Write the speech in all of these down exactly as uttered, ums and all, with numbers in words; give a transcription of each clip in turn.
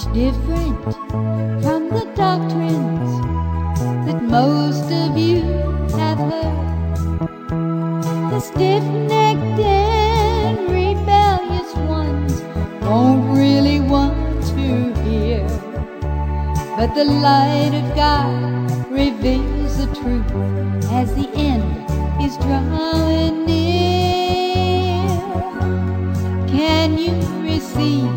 different from the doctrines that most of you have heard. The stiff-necked and rebellious ones won't really want to hear, but the light of God reveals the truth as the end is drawing near. Can you receive?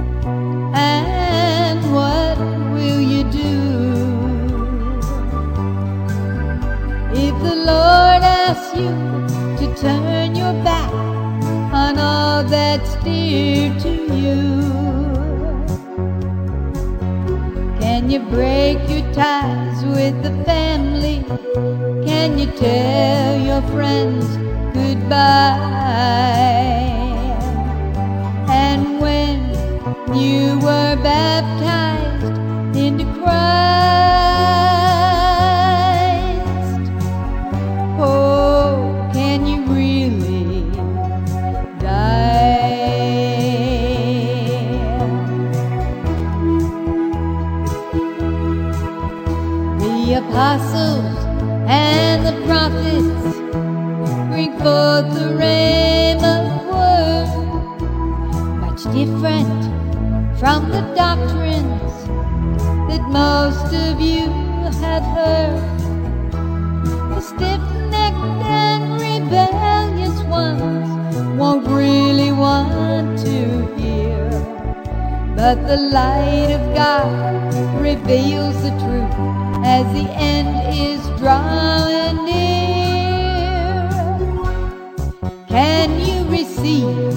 And what will you do if the Lord asks you to turn your back on all that's dear to you? Can you break your ties with the family? Can you tell your friends goodbye? And when you were baptized into Christ, oh, can you really die? The apostles and the prophets bring forth the rhema word, much different from the doctrines that most of you have heard. The stiff-necked and rebellious ones won't really want to hear, but the light of God reveals the truth as the end is drawing near. Can you receive?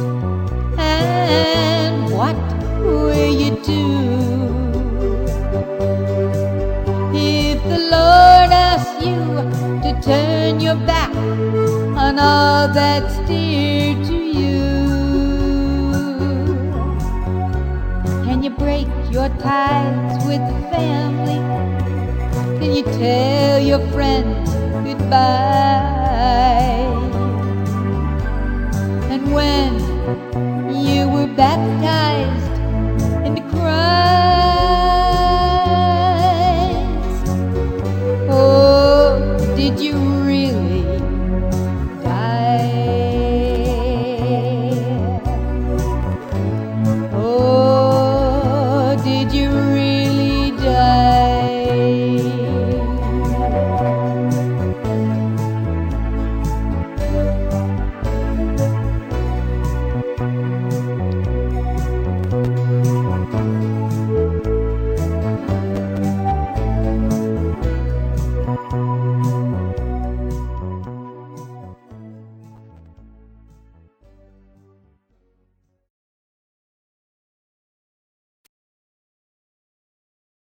And what will you do if the Lord asks you to turn your back on all that's dear to you? Can you break your ties with the family? Can you tell your friends goodbye? And when you were baptized